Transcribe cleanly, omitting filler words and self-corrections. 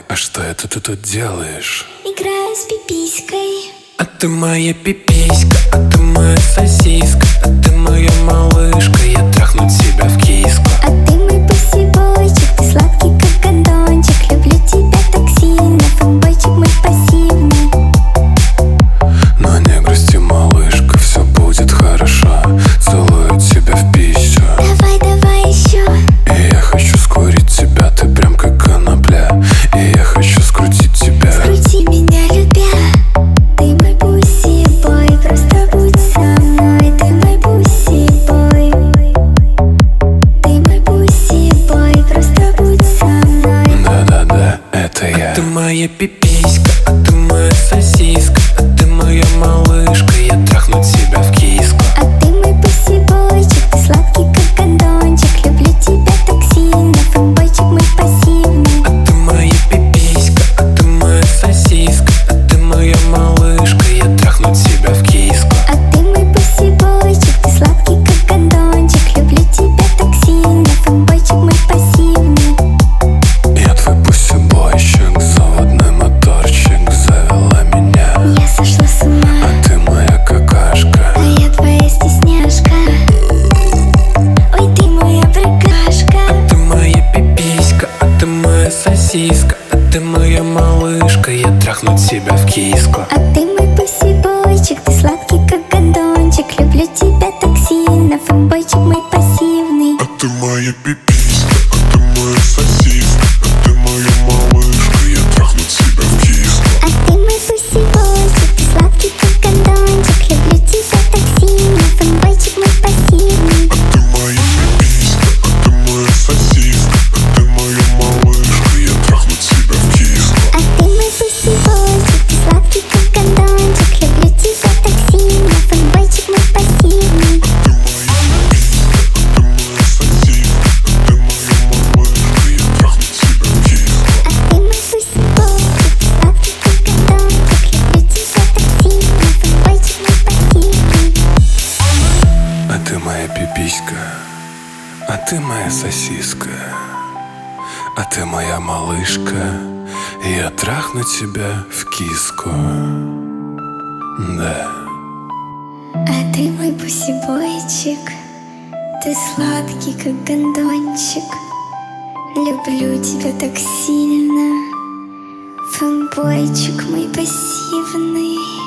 А что это ты тут делаешь? Играю с пиписькой. А ты моя пиписька, а ты моя сосиска, а ты моя малышка, я трахну тебя в киску. А ты мой пусибойчик, ты сладкий как гондончик. Люблю тебя так сильно, фанбойчик мой пассивный. Но не грусти, малышка, все будет хорошо. Целую тебя в пищу. Давай, давай еще. И я хочу скурить тебя, ты прям как конопля. И я хочу скрутить тебя. Скрути меня, любя. Ты мой пусибой, просто будь со мной. Ты мой пусибой. Ты мой пусибой, просто будь со мной. Да-да-да, это я. А ты моя пиписька, а ты моя сосиска, а ты моя малышка, я трахну тебя в киску. А ты мой пусибойчик, ты сладкий как гондончик. Люблю тебя так сильно, фанбойчик мой пассивный. А ты моя пиписька, а ты моя сосиска, а ты моя малышка, я трахну тебя в киску. А ты мой пусибойчик, ты сладкий как гондончик. Люблю тебя так сильно, фанбойчик мой пассивный. Я твой пусибойчик, заводной моторчик, завела меня. Я сошла с ума, А ты моя какашка. а я твоя стесняшка. Ой, ты моя брыкашка. А ты моя пиписька, а ты моя сосиска, а ты моя малышка, я трахну тебя в киску. А ты мой пусибойчик, ты сладкий как гондончик. Люблю тебя так сильно, фанбойчик мой пассивный. А ты моя пиписька, а ты моя сосиска, а ты моя малышка, я трахну тебя в киску. А ты мой пусибойчик, ты сладкий как гондончик. Люблю тебя так сильно, фанбойчик мой пассивный. А ты моя пиписька, а ты моя сосиска, а ты моя малышка, я трахну тебя в киску. А ты мой пусибойчик, ты сладкий как гондончик. Люблю тебя так сильно, фанбойчик мой пассивный. Ты моя пиписька, а ты моя сосиска, а ты моя малышка, я трахну тебя в киску. А ты мой пусибойчик, ты сладкий как гондончик. Люблю тебя так сильно, фанбойчик мой пассивный. А ты моя пиписька, а ты моя сосиска, а ты моя малышка, я трахну тебя в киску. Да. А ты мой пусибойчик, ты сладкий как гондончик. Люблю тебя так сильно, фанбойчик мой пассивный.